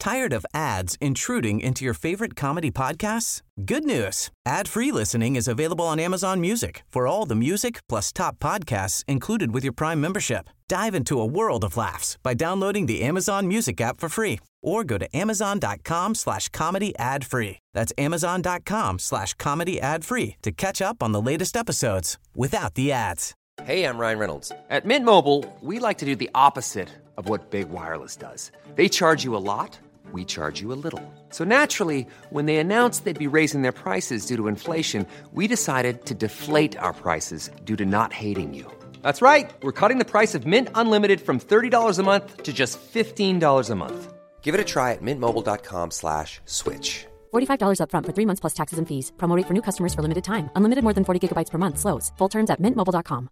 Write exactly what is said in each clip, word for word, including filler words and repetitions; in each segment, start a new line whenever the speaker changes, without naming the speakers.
Tired of ads intruding into your favorite comedy podcasts? Good news. Ad-free listening is available on Amazon Music for all the music plus top podcasts included with your Prime membership. Dive into a world of laughs by downloading the Amazon Music app for free or go to amazon.com slash comedy ad free. That's amazon.com slash comedy ad free to catch up on the latest episodes without the ads.
Hey, I'm Ryan Reynolds. At Mint Mobile, we like to do the opposite of what Big Wireless does. They charge you a lot. We charge you a little. So naturally, when they announced they'd be raising their prices due to inflation, we decided to deflate our prices due to not hating you. That's right. We're cutting the price of Mint Unlimited from thirty dollars a month to just fifteen dollars a month. Give it a try at mintmobile.com slash switch.
forty-five dollars up front for three months plus taxes and fees. Promo rate for new customers for limited time. Unlimited more than forty gigabytes per month. Slows full terms at mint mobile dot com.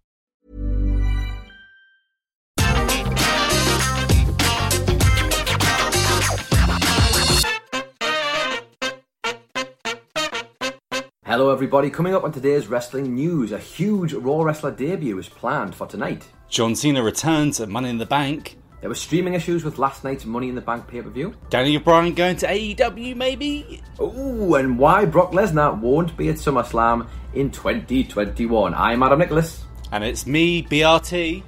Hello everybody, coming up on today's wrestling news, a huge Raw wrestler debut is planned for tonight.
John Cena returns at Money in the Bank.
There were streaming issues with last night's Money in the Bank pay-per-view.
Daniel Bryan going to A E W maybe?
Ooh, and why Brock Lesnar won't be at SummerSlam in twenty twenty-one. I'm Adam Nicholas.
And it's me, B R T.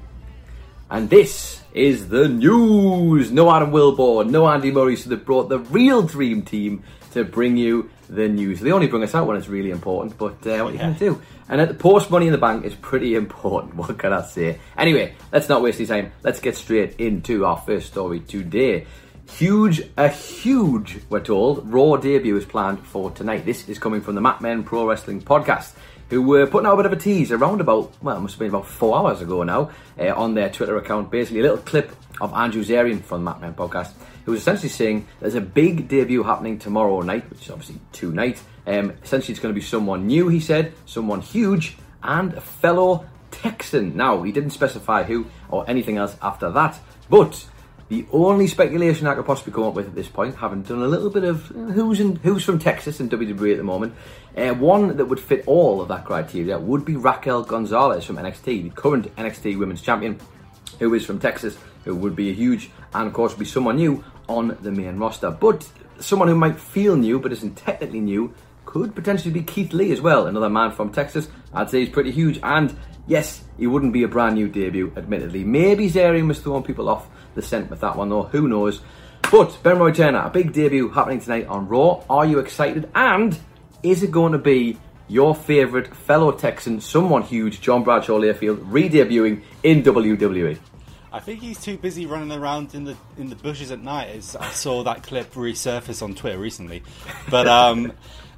And this is the news. No Adam Wilborn, no Andy Murray, so they brought the real dream team to bring you the news. They only bring us out when it's really important, but uh, what are you going to do? And at the post Money in the Bank is pretty important, what can I say? Anyway, let's not waste any time. Let's get straight into our first story today. Huge, a huge, we're told, Raw debut is planned for tonight. This is coming from the Mat Men Pro Wrestling Podcast, who were putting out a bit of a tease around about, well, it must have been about four hours ago now, uh, on their Twitter account. Basically, a little clip of Andrew Zarian from the Mat Men Podcast, who was essentially saying there's a big debut happening tomorrow night, which is obviously tonight. Um, essentially, it's going to be someone new, he said, someone huge, and a fellow Texan. Now, he didn't specify who or anything else after that, but the only speculation I could possibly come up with at this point, having done a little bit of who's in, who's from Texas in W W E at the moment, uh, one that would fit all of that criteria would be Raquel Gonzalez from N X T, the current N X T Women's Champion, who is from Texas, who would be a huge, and of course would be someone new on the main roster. But someone who might feel new but isn't technically new could potentially be Keith Lee as well, another man from Texas. I'd say he's pretty huge, and yes, he wouldn't be a brand new debut, admittedly. Maybe Zarian was throwing people off the scent with that one though, who knows. But Ben Roy Turner, a big debut happening tonight on Raw. Are you excited? And is it going to be your favourite fellow Texan, someone huge, John Bradshaw Layfield, re-debuting in W W E?
I think he's too busy running around in the in the bushes at night. As I saw that clip resurface on Twitter recently. But um,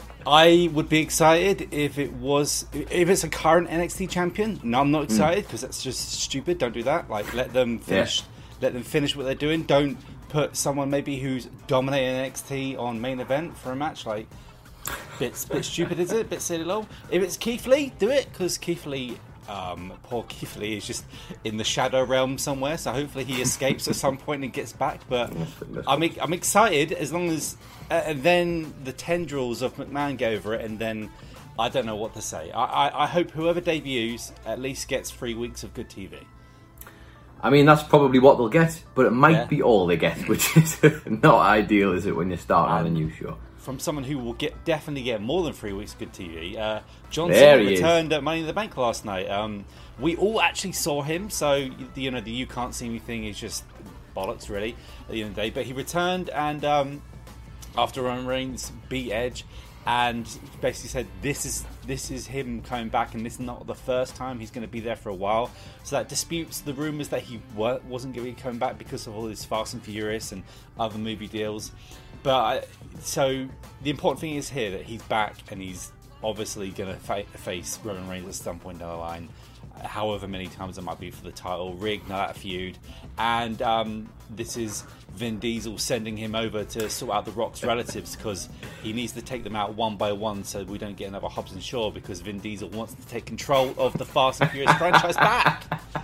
I would be excited if it was if it's a current N X T champion. No, I'm not excited because mm. that's just stupid. Don't do that. Like, let them finish. Yeah. Let them finish what they're doing. Don't put someone maybe who's dominating N X T on main event for a match. Like, bit bit stupid, is it? Bit silly, low. If it's Keith Lee, do it, because Keith Lee. Um, poor Keith Lee is just in the shadow realm somewhere, so hopefully he escapes at some point and gets back. But I'm I'm excited as long as uh, and then the tendrils of McMahon go over it, and then I don't know what to say. I, I, I hope whoever debuts at least gets three weeks of good T V.
I mean, that's probably what they'll get, but it might
yeah.
be all they get, which is not ideal, is it, when you're starting um, on a new show?
From someone who will get definitely get more than three weeks of good T V, uh, John Cena returned is. at Money in the Bank last night. Um, we all actually saw him, so you know the "you can't see me" thing is just bollocks, really, at the end of the day. But he returned, and um, after Roman Reigns beat Edge, and basically said this is this is him coming back, and this is not the first time. He's going to be there for a while. So that disputes the rumours that he wasn't going to be coming back because of all his Fast and Furious and other movie deals. But I, so the important thing is here that he's back, and he's obviously going to fa- face Roman Reigns at some point down the line, however many times it might be for the title, reignite that feud. And um, this is Vin Diesel sending him over to sort out the Rock's relatives, because he needs to take them out one by one so we don't get another Hobbs and Shaw, because Vin Diesel wants to take control of the Fast and Furious franchise back.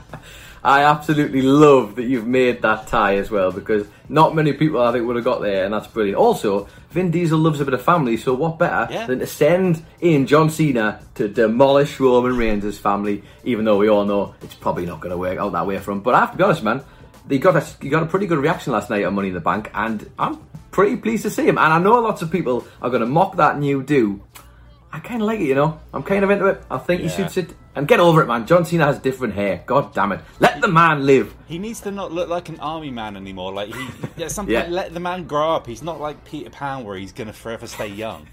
I absolutely love that you've made that tie as well, because not many people I think would have got there, and that's brilliant. Also, Vin Diesel loves a bit of family, so what better
yeah.
than to send in John Cena to demolish Roman Reigns' family, even though we all know it's probably not going to work out that way for him. But I have to be honest, man, he got a, he got a pretty good reaction last night on Money in the Bank, and I'm pretty pleased to see him. And I know lots of people are going to mock that new do. I kind of like it, you know. I'm kind of into it. I think yeah. he should sit and get over it, man. John Cena has different hair. God damn it. Let the man live.
He needs to not look like an army man anymore. Like he, yeah, something. yeah. Let the man grow up. He's not like Peter Pan, where he's going to forever stay young.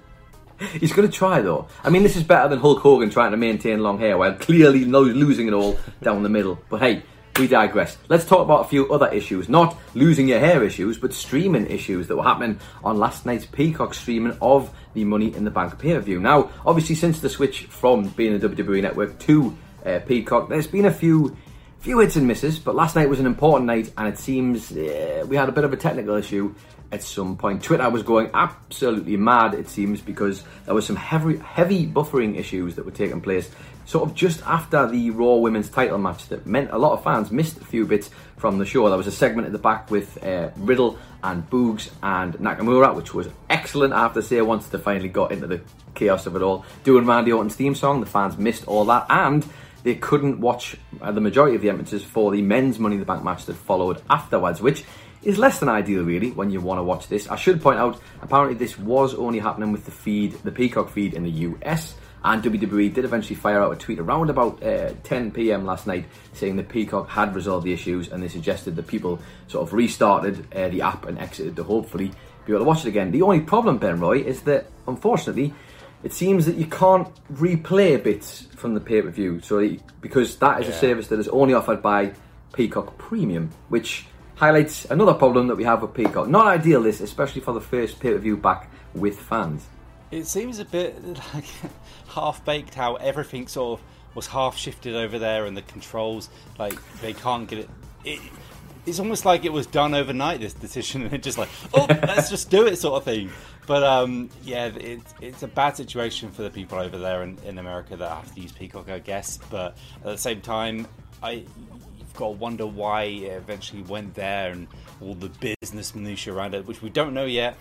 He's going to try, though. I mean, this is better than Hulk Hogan trying to maintain long hair while clearly losing it all down the middle. But hey, we digress. Let's talk about a few other issues. Not losing your hair issues, but streaming issues that were happening on last night's Peacock streaming of the Money in the Bank pay-per-view. Now, obviously, since the switch from being a W W E Network to uh, Peacock, there's been a few few hits and misses, but last night was an important night, and it seems uh, we had a bit of a technical issue at some point. Twitter was going absolutely mad, it seems, because there was some heavy, heavy buffering issues that were taking place sort of just after the Raw Women's title match that meant a lot of fans missed a few bits from the show. There was a segment at the back with uh, Riddle and Boogs and Nakamura, which was excellent, I have to say, once they finally got into the chaos of it all. Doing Randy Orton's theme song, the fans missed all that, and they couldn't watch uh, the majority of the entrances for the men's Money in the Bank match that followed afterwards, which is less than ideal, really, when you want to watch this. I should point out, apparently this was only happening with the feed, the Peacock feed in the U S, and W W E did eventually fire out a tweet around about uh, ten p.m. last night saying that Peacock had resolved the issues, and they suggested that people sort of restarted uh, the app and exited to hopefully be able to watch it again. The only problem, Ben Roy, is that, unfortunately, it seems that you can't replay bits from the pay-per-view, so because that is yeah. a service that is only offered by Peacock Premium, which highlights another problem that we have with Peacock. Not ideal, this, especially for the first pay-per-view back with fans.
It seems a bit like half-baked how everything sort of was half-shifted over there, and the controls, like, they can't get it... it it's almost like it was done overnight, this decision, and it's just like, oh, let's just do it sort of thing. But, um, yeah, it, it's a bad situation for the people over there in, in America that have to use Peacock, I guess. But at the same time, I... got to wonder why it eventually went there and all the business minutiae around it, which we don't know yet.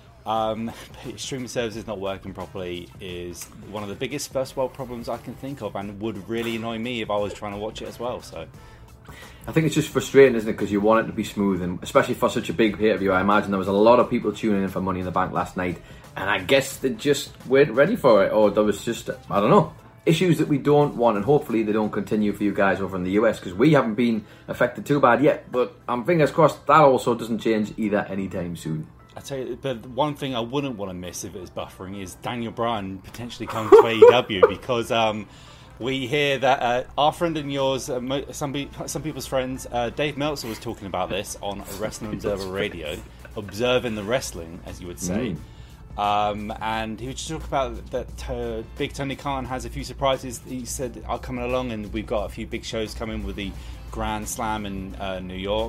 Um, streaming services not working properly is one of the biggest first world problems I can think of, and would really annoy me if I was trying to watch it as well. So
I think it's just frustrating, isn't it, because you want it to be smooth, and especially for such a big pay-per-view. I imagine there was a lot of people tuning in for Money in the Bank last night, and I guess they just weren't ready for it, or there was just, I don't know, issues that we don't want, and hopefully they don't continue for you guys over in the U S, because we haven't been affected too bad yet, but I'm fingers crossed that also doesn't change either anytime soon.
I tell you, but one thing I wouldn't want to miss if it was buffering is Daniel Bryan potentially coming to A E W, because um, we hear that uh, our friend and yours, uh, some, be- some people's friends, uh, Dave Meltzer was talking about this on Wrestling Observer Radio, observing the wrestling, as you would say. Mm. Um, and he would just talk about that uh, Big Tony Khan has a few surprises. He said are coming along, and we've got a few big shows coming with the Grand Slam in uh, New York,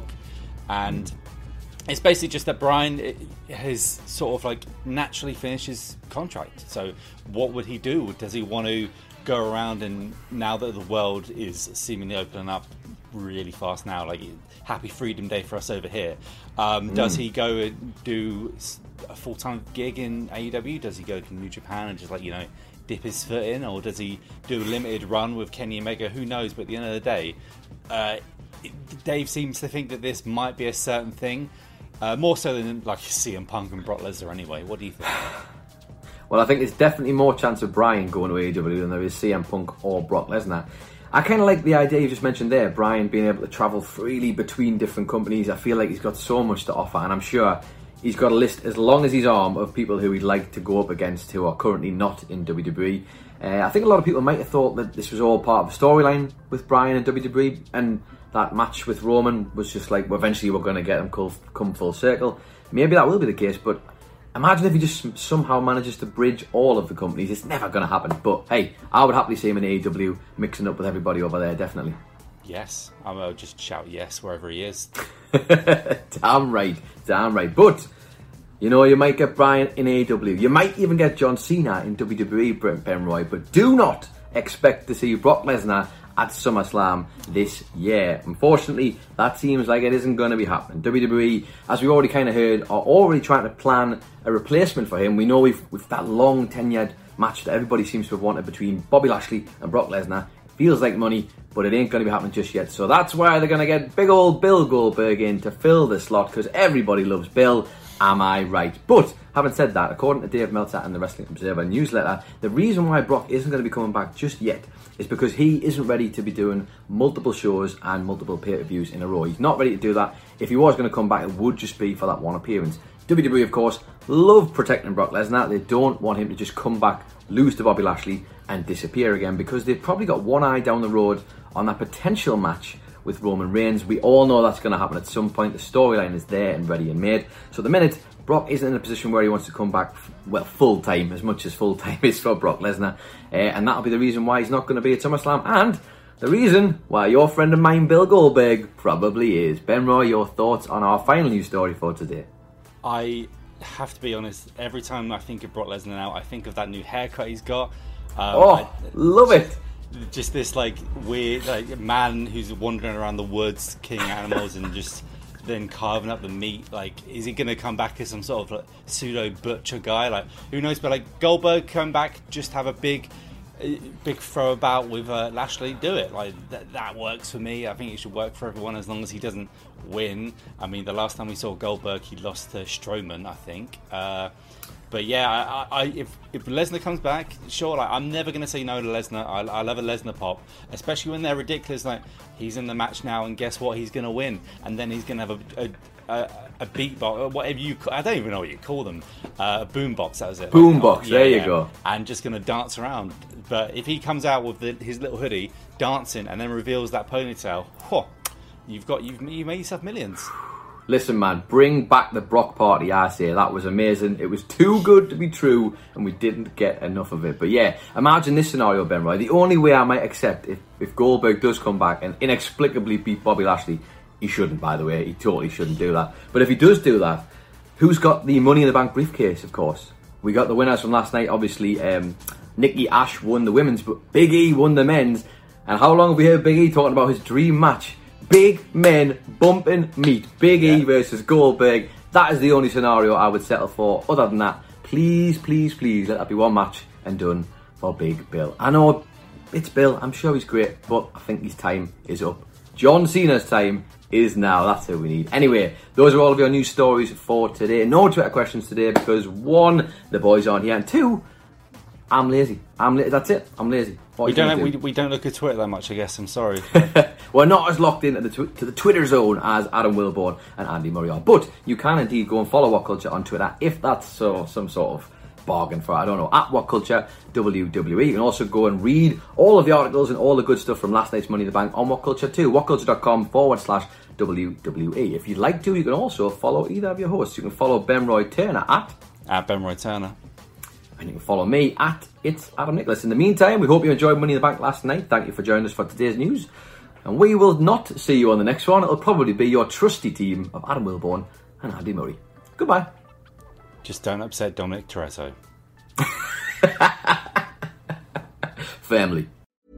and it's basically just that Bryan has sort of like naturally finished his contract. So what would he do? Does he want to go around, and now that the world is seemingly opening up really fast now, like happy Freedom Day for us over here, um, mm. does he go and do a full-time gig in A E W? Does he go to New Japan and just, like, you know, dip his foot in, or does he do a limited run with Kenny Omega? Who knows? But at the end of the day, uh, Dave seems to think that this might be a certain thing, uh, more so than like C M Punk and Brock Lesnar anyway. What do you think?
Well, I think there's definitely more chance of Bryan going to A E W than there is C M Punk or Brock Lesnar. I kind of like the idea you just mentioned there, Bryan being able to travel freely between different companies. I feel like he's got so much to offer, and I'm sure he's got a list as long as his arm of people who he'd like to go up against who are currently not in W W E. Uh, I think a lot of people might have thought that this was all part of a storyline with Bryan and W W E, and that match with Roman was just like, well, eventually we're going to get him come full circle. Maybe that will be the case, but imagine if he just somehow manages to bridge all of the companies. It's never going to happen, but hey, I would happily see him in A E W mixing up with everybody over there, definitely.
Yes, I'll just shout yes wherever he is.
Damn right, damn right. But, you know, you might get Bryan in A E W. You might even get John Cena in W W E, Ben Roy. But do not expect to see Brock Lesnar at SummerSlam this year. Unfortunately, that seems like it isn't going to be happening. W W E, as we already kind of heard, are already trying to plan a replacement for him. We know we've, with that long tenured match that everybody seems to have wanted between Bobby Lashley and Brock Lesnar, Feels like money, but it ain't going to be happening just yet. So that's why they're going to get big old Bill Goldberg in to fill the slot, because everybody loves Bill. Am I right? But having said that, according to Dave Meltzer and the Wrestling Observer newsletter, the reason why Brock isn't going to be coming back just yet is because he isn't ready to be doing multiple shows and multiple pay-per-views in a row. He's not ready to do that. If he was going to come back, it would just be for that one appearance. W W E, of course, love protecting Brock Lesnar. They don't want him to just come back, lose to Bobby Lashley, and disappear again, because they've probably got one eye down the road on that potential match with Roman Reigns. We all know that's going to happen at some point. The storyline is there and ready and made. So the minute Brock isn't in a position where he wants to come back, well, full time, as much as full time is for Brock Lesnar, uh, and that'll be the reason why he's not going to be at SummerSlam, and the reason why your friend of mine, Bill Goldberg, probably is. Ben Roy, your thoughts on our final news story for today?
I have to be honest, every time I think of Brock Lesnar now, I think of that new haircut he's got. Um,
oh,
I,
love it.
Just this like weird like man who's wandering around the woods killing animals and just then carving up the meat. Like, is he going to come back as some sort of like, pseudo butcher guy? Like, who knows? But like Goldberg come back, just have a big big throw about with uh, Lashley, do it. Like that, that works for me. I think it should work for everyone as long as he doesn't win. I mean, the last time we saw Goldberg, he lost to Strowman, I think. Uh, but yeah, I, I, if if Lesnar comes back, sure. Like, I'm never gonna say no to Lesnar. I, I love a Lesnar pop, especially when they're ridiculous. Like, he's in the match now, and guess what? He's gonna win, and then he's gonna have a. a A, a beatbox, or whatever you call, I don't even know what you call them. Uh, a boombox, that was it.
Boombox,
like, oh, yeah,
there you
yeah.
go.
And just going to dance around. But if he comes out with the, his little hoodie, dancing, and then reveals that ponytail, whew, you've got you've you made yourself millions.
Listen, man, bring back the Brock party. I say that was amazing. It was too good to be true, and we didn't get enough of it. But yeah, imagine this scenario, Ben Roy. The only way I might accept if if Goldberg does come back and inexplicably beat Bobby Lashley. He shouldn't, by the way. He totally shouldn't do that. But if he does do that, who's got the Money in the Bank briefcase, of course? We got the winners from last night, obviously. Um, Nikki Ash won the women's, but Big E won the men's. And how long have we heard Big E talking about his dream match? Big men bumping meat. Big yeah. E versus Goldberg. That is the only scenario I would settle for. Other than that, please, please, please, let that be one match and done for Big Bill. I know it's Bill. I'm sure he's great, but I think his time is up. John Cena's time is now. That's who we need. Anyway, those are all of your news stories for today. No Twitter questions today because one, the boys aren't here, and two, I'm lazy. I'm la- That's it. I'm lazy. What
we don't have, do? we, we don't look at Twitter that much, I guess. I'm sorry.
We're not as locked into the tw- to the Twitter zone as Adam Wilborn and Andy Murray are, but you can indeed go and follow What Culture on Twitter if that's so, some sort of bargain for, I don't know, at What Culture W W E. You can also go and read all of the articles and all the good stuff from last night's Money in the Bank on What Culture too. whatculture.com forward slash W W E. If you'd like to, you can also follow either of your hosts. You can follow Ben Roy Turner at
at Ben Roy Turner,
and you can follow me at It's Adam Nicholas. In the meantime, we hope you enjoyed Money in the Bank last night. Thank you for joining us for today's news, and we will not see you on the next one. It'll probably be your trusty team of Adam Wilborn and Andy Murray. Goodbye.
Just don't upset Dominic Toretto.
Family.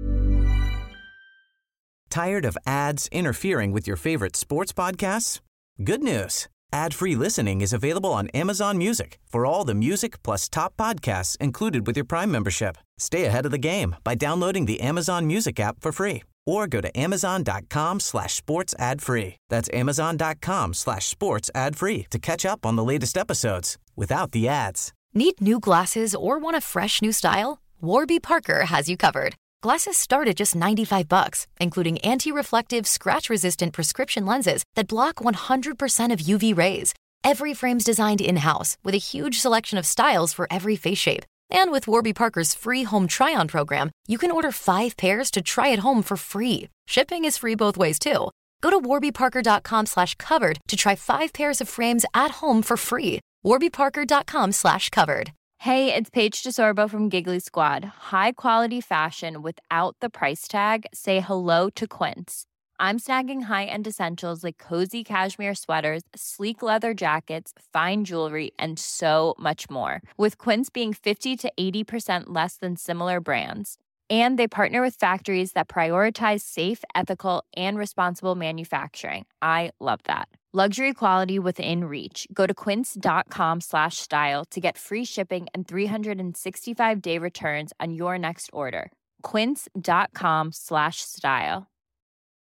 Tired of ads interfering with your favorite sports podcasts? Good news. Ad-free listening is available on Amazon Music for all the music plus top podcasts included with your Prime membership. Stay ahead of the game by downloading the Amazon Music app for free or go to amazon.com slash sports ad free. That's amazon.com slash sports ad free to catch up on the latest episodes without the ads.
Need new glasses or want a fresh new style? Warby Parker has you covered. Glasses start at just ninety-five bucks, including anti-reflective, scratch-resistant prescription lenses that block one hundred percent of U V rays. Every frame's designed in-house with a huge selection of styles for every face shape. And with Warby Parker's free home try-on program, you can order five pairs to try at home for free. Shipping is free both ways, too. Go to warbyparker.com slash covered to try five pairs of frames at home for free. warbyparker.com slash covered.
Hey, it's Paige DeSorbo from Giggly Squad. High quality fashion without the price tag. Say hello to Quince. I'm snagging high-end essentials like cozy cashmere sweaters, sleek leather jackets, fine jewelry, and so much more. With Quince being fifty to eighty percent less than similar brands. And they partner with factories that prioritize safe, ethical, and responsible manufacturing. I love that. Luxury quality within reach. Go to quince.com slash style to get free shipping and three sixty-five day returns on your next order. quince.com slash style.